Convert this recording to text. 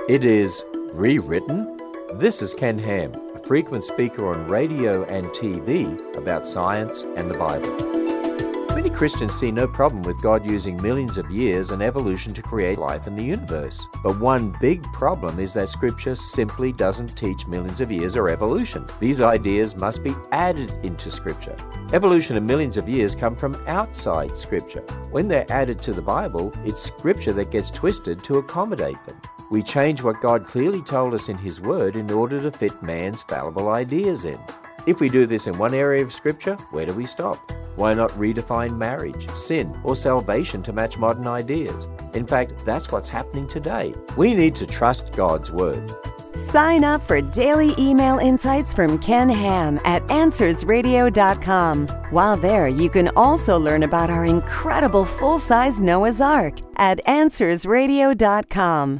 It is rewritten? This is Ken Ham, a frequent speaker on radio and TV about science and the Bible. Many Christians see no problem with God using millions of years and evolution to create life in the universe. But one big problem is that Scripture simply doesn't teach millions of years or evolution. These ideas must be added into Scripture. Evolution and millions of years come from outside Scripture. When they're added to the Bible, it's Scripture that gets twisted to accommodate them. We change what God clearly told us in His Word in order to fit man's fallible ideas in. If we do this in one area of Scripture, where do we stop? Why not redefine marriage, sin, or salvation to match modern ideas? In fact, that's what's happening today. We need to trust God's Word. Sign up for daily email insights from Ken Ham at AnswersRadio.com. While there, you can also learn about our incredible full-size Noah's Ark at AnswersRadio.com.